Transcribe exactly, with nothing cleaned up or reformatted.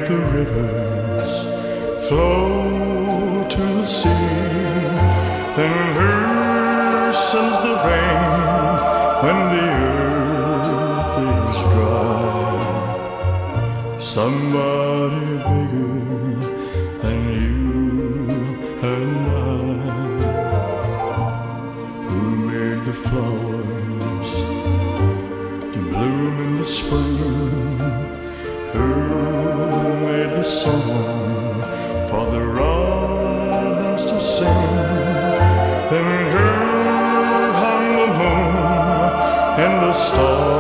the rivers flow to the sea, then who sends the rain when the earth is dry? Somebody bigger than you and I, who made the flowers to bloom in the spring, who made the song for the robins to sing, then who hung the moon and the stars